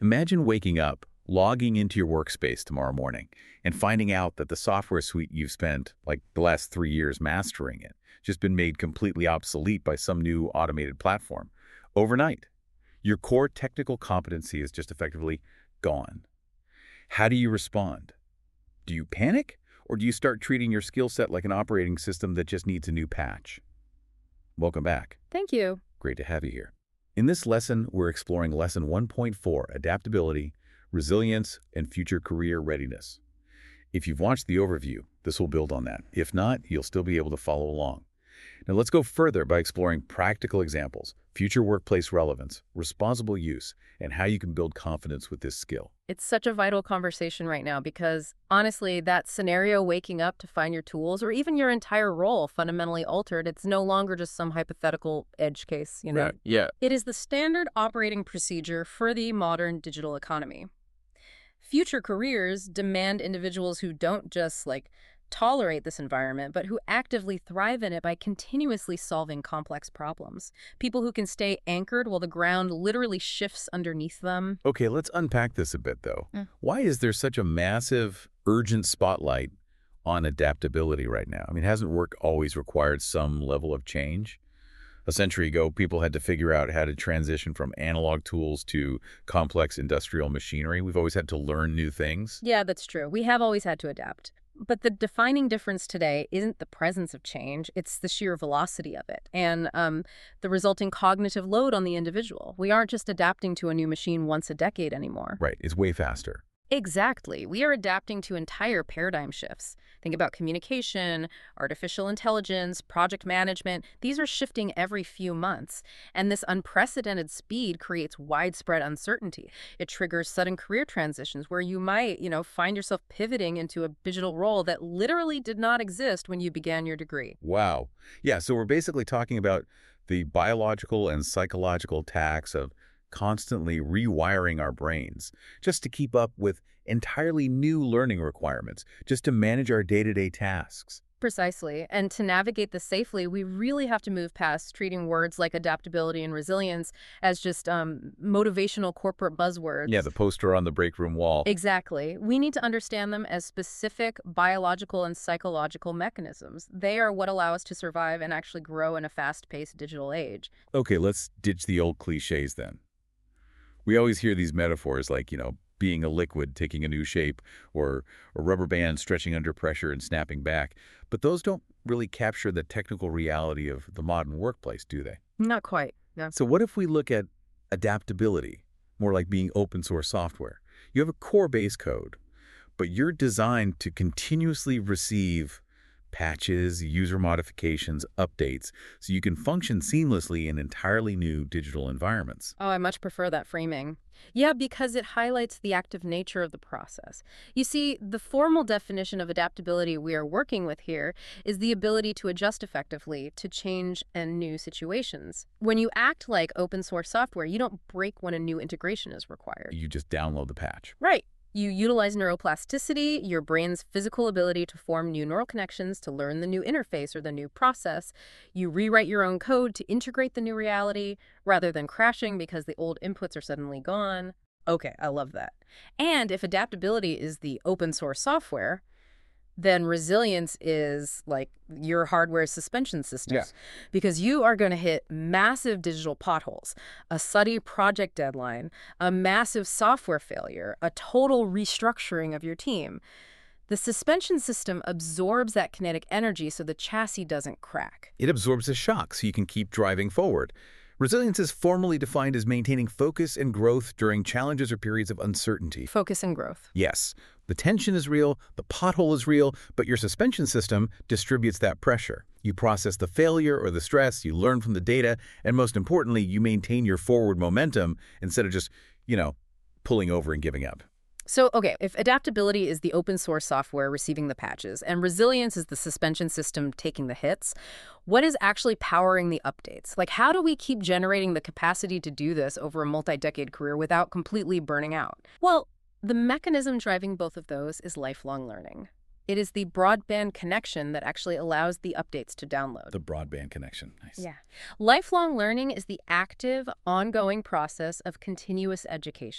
Imagine waking up, logging into your workspace tomorrow morning, and finding out that the software suite you've spent, like the last 3 years mastering it, just been made completely obsolete by some new automated platform. Overnight, your core technical competency is just effectively gone. How do you respond? Do you panic? Or do you start treating your skill set like an operating system that just needs a new patch? Welcome back. Thank you. Great to have you here. In this lesson, we're exploring Lesson 1.4, Adaptability, Resilience, and Future Career Readiness. If you've watched the overview, this will build on that. If not, you'll still be able to follow along. Now let's go further by exploring practical examples, future workplace relevance, responsible use, and how you can build confidence with this skill. It's such a vital conversation right now because, honestly, that scenario waking up to find your tools or even your entire role fundamentally altered, it's no longer just some hypothetical edge case, you know? Right, yeah. It is the standard operating procedure for the modern digital economy. Future careers demand individuals who don't just, tolerate this environment, but who actively thrive in it by continuously solving complex problems. People who can stay anchored while the ground literally shifts underneath them. Okay, let's unpack this a bit, though. Why is there such a massive, urgent spotlight on adaptability right now? I mean, hasn't work always required some level of change? A century ago, people had to figure out how to transition from analog tools to complex industrial machinery. We've always had to learn new things. Yeah, that's true. We have always had to adapt. But the defining difference today isn't the presence of change, it's the sheer velocity of it and the resulting cognitive load on the individual. We aren't just adapting to a new machine once a decade anymore. Right, it's way faster. Exactly. We are adapting to entire paradigm shifts. Think about communication, artificial intelligence, project management. These are shifting every few months. And this unprecedented speed creates widespread uncertainty. It triggers sudden career transitions where you might, find yourself pivoting into a digital role that literally did not exist when you began your degree. Wow. Yeah, so we're basically talking about the biological and psychological tax of constantly rewiring our brains just to keep up with entirely new learning requirements, just to manage our day-to-day tasks. Precisely. And to navigate this safely, we really have to move past treating words like adaptability and resilience as just motivational corporate buzzwords. Yeah, the poster on the break room wall. Exactly. We need to understand them as specific biological and psychological mechanisms. They are what allow us to survive and actually grow in a fast-paced digital age. Okay, let's ditch the old cliches then. We always hear these metaphors like, being a liquid taking a new shape or a rubber band stretching under pressure and snapping back. But those don't really capture the technical reality of the modern workplace, do they? Not quite. No. So what if we look at adaptability, more like being open source software? You have a core base code, but you're designed to continuously receive patches, user modifications, updates, so you can function seamlessly in entirely new digital environments. Oh, I much prefer that framing. Yeah, because it highlights the active nature of the process. You see, the formal definition of adaptability we are working with here is the ability to adjust effectively to change and new situations. When you act like open source software, you don't break when a new integration is required. You just download the patch. Right. You utilize neuroplasticity, your brain's physical ability to form new neural connections to learn the new interface or the new process. You rewrite your own code to integrate the new reality rather than crashing because the old inputs are suddenly gone. Okay, I love that. And if adaptability is the open source software, then resilience is like your hardware suspension systems. Yeah. Because you are going to hit massive digital potholes, a sudden project deadline, a massive software failure, a total restructuring of your team. The suspension system absorbs that kinetic energy so the chassis doesn't crack. It absorbs the shock so you can keep driving forward. Resilience is formally defined as maintaining focus and growth during challenges or periods of uncertainty. Focus and growth. Yes, the tension is real, the pothole is real, but your suspension system distributes that pressure. You process the failure or the stress, you learn from the data, and most importantly, you maintain your forward momentum instead of just, pulling over and giving up. So, okay, if adaptability is the open source software receiving the patches and resilience is the suspension system taking the hits, what is actually powering the updates? Like, how do we keep generating the capacity to do this over a multi-decade career without completely burning out? Well, the mechanism driving both of those is lifelong learning. It is the broadband connection that actually allows the updates to download. The broadband connection. Nice. Yeah. Lifelong learning is the active, ongoing process of continuous education.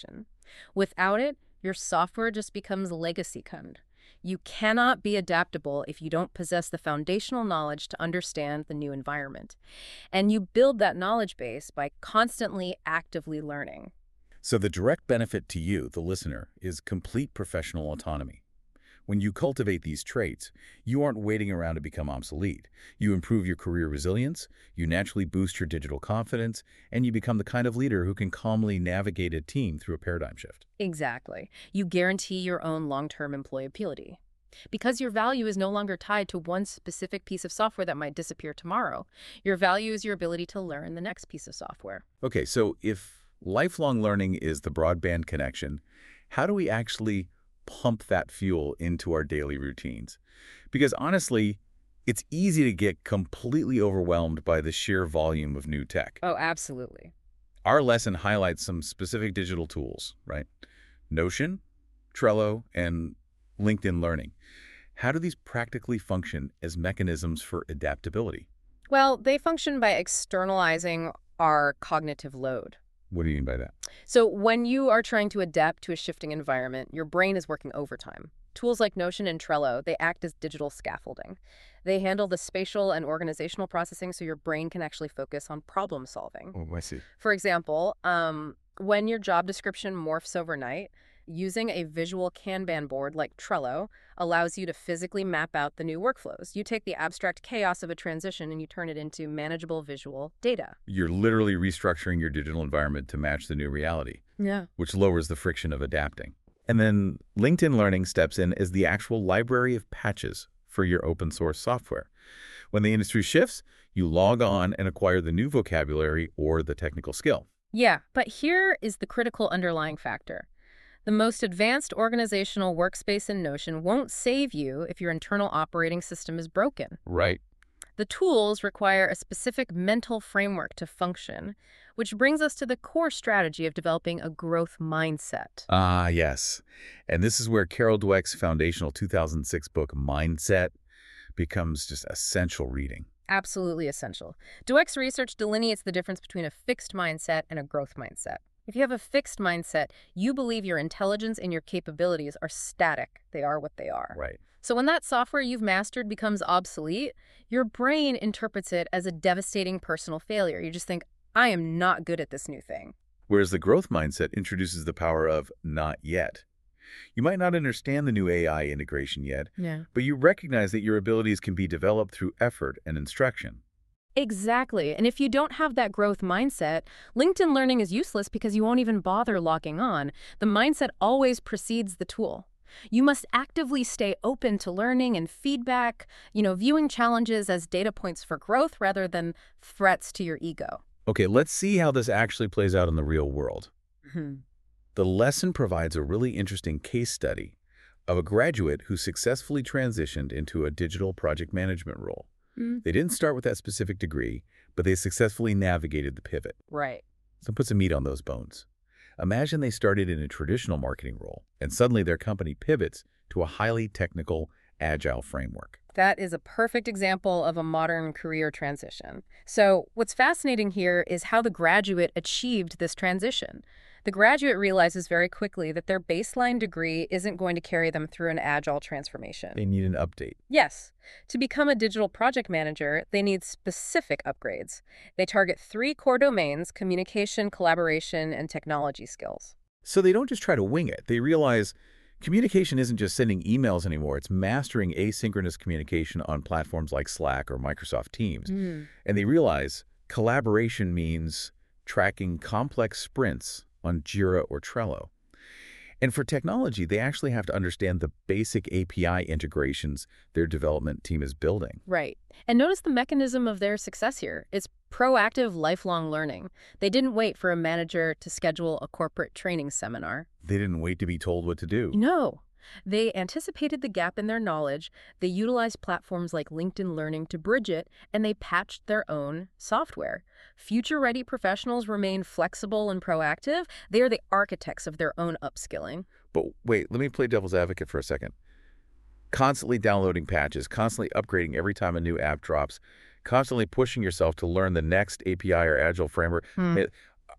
Without it, your software just becomes legacy code. You cannot be adaptable if you don't possess the foundational knowledge to understand the new environment. And you build that knowledge base by constantly actively learning. So the direct benefit to you, the listener, is complete professional autonomy. When you cultivate these traits, you aren't waiting around to become obsolete. You improve your career resilience, you naturally boost your digital confidence, and you become the kind of leader who can calmly navigate a team through a paradigm shift. Exactly. You guarantee your own long-term employability. Because your value is no longer tied to one specific piece of software that might disappear tomorrow. Your value is your ability to learn the next piece of software. Okay, so if lifelong learning is the broadband connection, how do we actually pump that fuel into our daily routines? Because honestly, it's easy to get completely overwhelmed by the sheer volume of new tech. Oh, absolutely. Our lesson highlights some specific digital tools, right? Notion, Trello, and LinkedIn Learning. How do these practically function as mechanisms for adaptability? Well, they function by externalizing our cognitive load. What do you mean by that? So when you are trying to adapt to a shifting environment, your brain is working overtime. Tools like Notion and Trello, they act as digital scaffolding. They handle the spatial and organizational processing so your brain can actually focus on problem solving. Oh, I see. For example, when your job description morphs overnight, using a visual Kanban board like Trello allows you to physically map out the new workflows. You take the abstract chaos of a transition and you turn it into manageable visual data. You're literally restructuring your digital environment to match the new reality, Yeah. which lowers the friction of adapting. And then LinkedIn Learning steps in as the actual library of patches for your open source software. When the industry shifts, you log on and acquire the new vocabulary or the technical skill. Yeah, but here is the critical underlying factor. The most advanced organizational workspace in Notion won't save you if your internal operating system is broken. Right. The tools require a specific mental framework to function, which brings us to the core strategy of developing a growth mindset. Ah, yes. And this is where Carol Dweck's foundational 2006 book, Mindset, becomes just essential reading. Absolutely essential. Dweck's research delineates the difference between a fixed mindset and a growth mindset. If you have a fixed mindset, you believe your intelligence and your capabilities are static. They are what they are. Right. So when that software you've mastered becomes obsolete, your brain interprets it as a devastating personal failure. You just think, I am not good at this new thing. Whereas the growth mindset introduces the power of not yet. You might not understand the new AI integration yet, Yeah. but you recognize that your abilities can be developed through effort and instruction. Exactly. And if you don't have that growth mindset, LinkedIn Learning is useless because you won't even bother logging on. The mindset always precedes the tool. You must actively stay open to learning and feedback, viewing challenges as data points for growth rather than threats to your ego. Okay, let's see how this actually plays out in the real world. Mhm. The lesson provides a really interesting case study of a graduate who successfully transitioned into a digital project management role. They didn't start with that specific degree, but they successfully navigated the pivot. Right. So put some meat on those bones. Imagine they started in a traditional marketing role, and suddenly their company pivots to a highly technical, agile framework. That is a perfect example of a modern career transition. So what's fascinating here is how the graduate achieved this transition. The graduate realizes very quickly that their baseline degree isn't going to carry them through an agile transformation. They need an update. Yes. To become a digital project manager, they need specific upgrades. They target 3 core domains: communication, collaboration, and technology skills. So they don't just try to wing it. They realize communication isn't just sending emails anymore. It's mastering asynchronous communication on platforms like Slack or Microsoft Teams. And they realize collaboration means tracking complex sprints on Jira or Trello. And for technology, they actually have to understand the basic API integrations their development team is building. Right. And notice the mechanism of their success here. It's proactive lifelong learning. They didn't wait for a manager to schedule a corporate training seminar. They didn't wait to be told what to do. No. They anticipated the gap in their knowledge, they utilized platforms like LinkedIn Learning to bridge it, and they patched their own software. Future-ready professionals remain flexible and proactive. They are the architects of their own upskilling. But wait, let me play devil's advocate for a second. Constantly downloading patches, constantly upgrading every time a new app drops, constantly pushing yourself to learn the next API or Agile framework.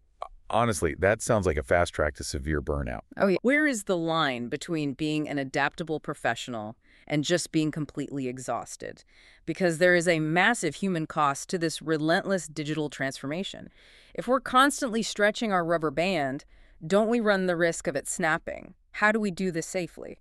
Honestly, that sounds like a fast track to severe burnout. Oh, yeah. Where is the line between being an adaptable professional and just being completely exhausted? Because there is a massive human cost to this relentless digital transformation. If we're constantly stretching our rubber band, don't we run the risk of it snapping? How do we do this safely?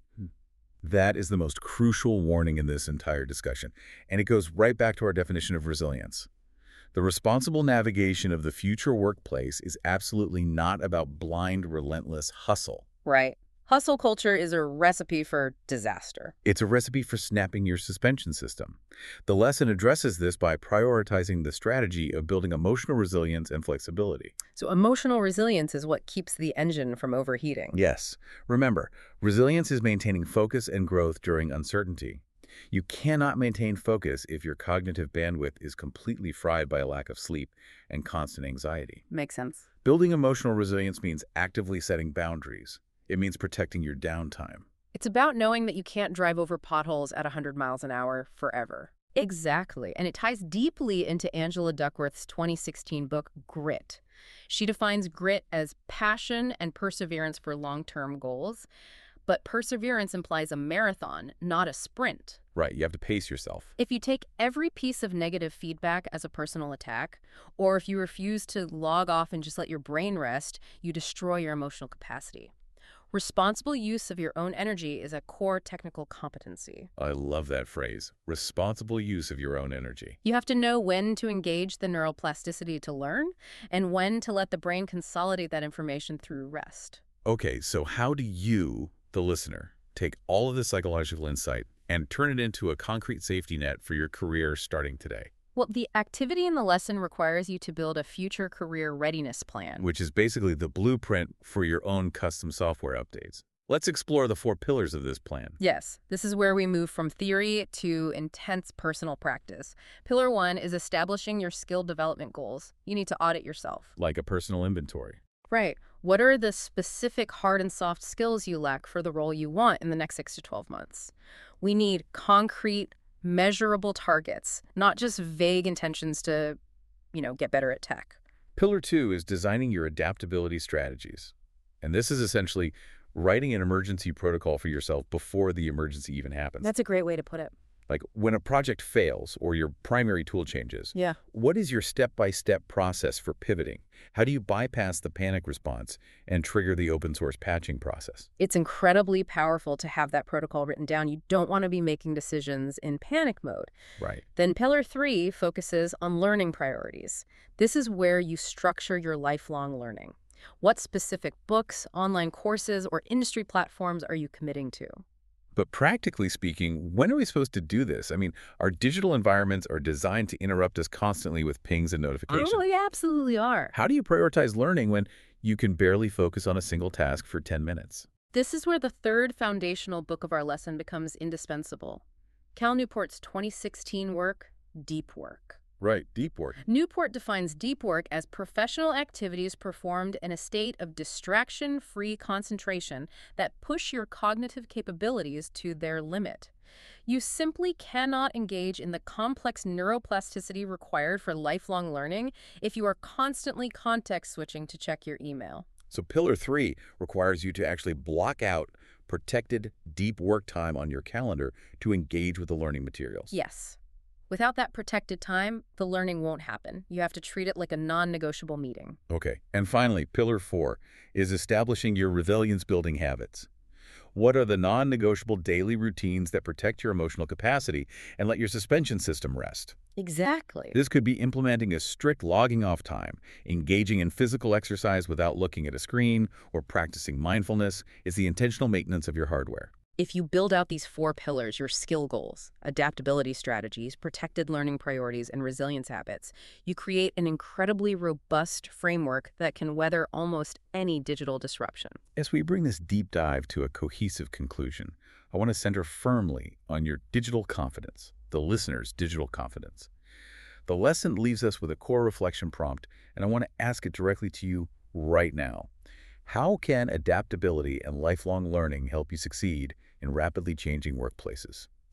That is the most crucial warning in this entire discussion, and it goes right back to our definition of resilience. The responsible navigation of the future workplace is absolutely not about blind, relentless hustle. Right. Hustle culture is a recipe for disaster. It's a recipe for snapping your suspension system. The lesson addresses this by prioritizing the strategy of building emotional resilience and flexibility. So emotional resilience is what keeps the engine from overheating. Yes. Remember, resilience is maintaining focus and growth during uncertainty. You cannot maintain focus if your cognitive bandwidth is completely fried by a lack of sleep and constant anxiety. Makes sense. Building emotional resilience means actively setting boundaries. It means protecting your downtime. It's about knowing that you can't drive over potholes at 100 miles an hour forever. Exactly. And it ties deeply into Angela Duckworth's 2016 book, Grit. She defines grit as passion and perseverance for long-term goals. But perseverance implies a marathon, not a sprint. Right, you have to pace yourself. If you take every piece of negative feedback as a personal attack, or if you refuse to log off and just let your brain rest, you destroy your emotional capacity. Responsible use of your own energy is a core technical competency. I love that phrase, responsible use of your own energy. You have to know when to engage the neuroplasticity to learn and when to let the brain consolidate that information through rest. Okay, so how do you, the listener, take all of this psychological insight and turn it into a concrete safety net for your career starting today? Well, the activity in the lesson requires you to build a future career readiness plan. Which is basically the blueprint for your own custom software updates. Let's explore the 4 pillars of this plan. Yes, this is where we move from theory to intense personal practice. Pillar 1 is establishing your skill development goals. You need to audit yourself. Like a personal inventory. Right. What are the specific hard and soft skills you lack for the role you want in the next 6 to 12 months? We need concrete, measurable targets, not just vague intentions to, get better at tech. Pillar 2 is designing your adaptability strategies. And this is essentially writing an emergency protocol for yourself before the emergency even happens. That's a great way to put it. Like when a project fails or your primary tool changes, Yeah. what is your step-by-step process for pivoting? How do you bypass the panic response and trigger the open source patching process? It's incredibly powerful to have that protocol written down. You don't want to be making decisions in panic mode. Right. Then Pillar 3 focuses on learning priorities. This is where you structure your lifelong learning. What specific books, online courses, or industry platforms are you committing to? But practically speaking, when are we supposed to do this? I mean, our digital environments are designed to interrupt us constantly with pings and notifications. Oh, they absolutely are. How do you prioritize learning when you can barely focus on a single task for 10 minutes? This is where the third foundational book of our lesson becomes indispensable. Cal Newport's 2016 work, Deep Work. Right, deep work. Newport defines deep work as professional activities performed in a state of distraction-free concentration that push your cognitive capabilities to their limit. You simply cannot engage in the complex neuroplasticity required for lifelong learning if you are constantly context switching to check your email. So Pillar 3 requires you to actually block out protected deep work time on your calendar to engage with the learning materials. Yes. Without that protected time, the learning won't happen. You have to treat it like a non-negotiable meeting. Okay. And finally, Pillar 4 is establishing your resilience-building habits. What are the non-negotiable daily routines that protect your emotional capacity and let your suspension system rest? Exactly. This could be implementing a strict logging off time, engaging in physical exercise without looking at a screen, or practicing mindfulness. It's the intentional maintenance of your hardware. If you build out these 4 pillars, your skill goals, adaptability strategies, protected learning priorities, and resilience habits, you create an incredibly robust framework that can weather almost any digital disruption. As we bring this deep dive to a cohesive conclusion, I want to center firmly on your digital confidence, the listener's digital confidence. The lesson leaves us with a core reflection prompt, and I want to ask it directly to you right now. How can adaptability and lifelong learning help you succeed in rapidly changing workplaces?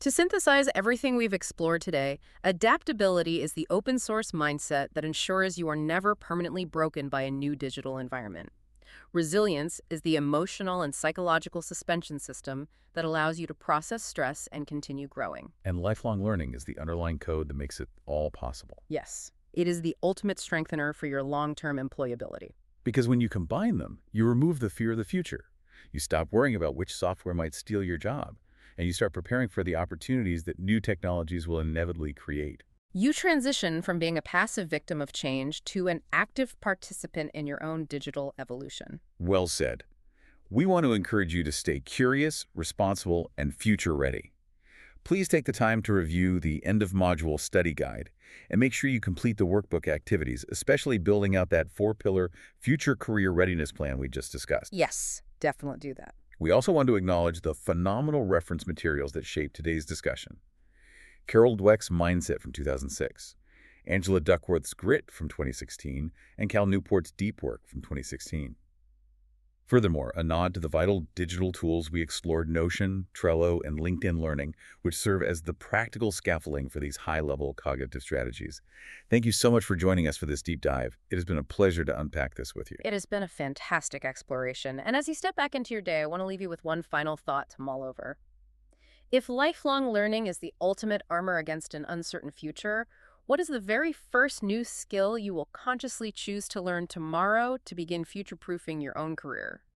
To synthesize everything we've explored today, adaptability is the open source mindset that ensures you are never permanently broken by a new digital environment. Resilience is the emotional and psychological suspension system that allows you to process stress and continue growing. And lifelong learning is the underlying code that makes it all possible. Yes, it is the ultimate strengthener for your long-term employability. Because when you combine them, you remove the fear of the future. You stop worrying about which software might steal your job, and you start preparing for the opportunities that new technologies will inevitably create. You transition from being a passive victim of change to an active participant in your own digital evolution. Well said. We want to encourage you to stay curious, responsible, and future-ready. Please take the time to review the end-of-module study guide and make sure you complete the workbook activities, especially building out that 4-pillar future career readiness plan we just discussed. Yes, definitely do that. We also want to acknowledge the phenomenal reference materials that shape today's discussion. Carol Dweck's Mindset from 2006, Angela Duckworth's Grit from 2016, and Cal Newport's Deep Work from 2016. Furthermore, a nod to the vital digital tools we explored: Notion, Trello, and LinkedIn Learning, which serve as the practical scaffolding for these high-level cognitive strategies. Thank you so much for joining us for this deep dive. It has been a pleasure to unpack this with you. It has been a fantastic exploration, and as you step back into your day, I want to leave you with one final thought to mull over. If lifelong learning is the ultimate armor against an uncertain future, what is the very first new skill you will consciously choose to learn tomorrow to begin future-proofing your own career?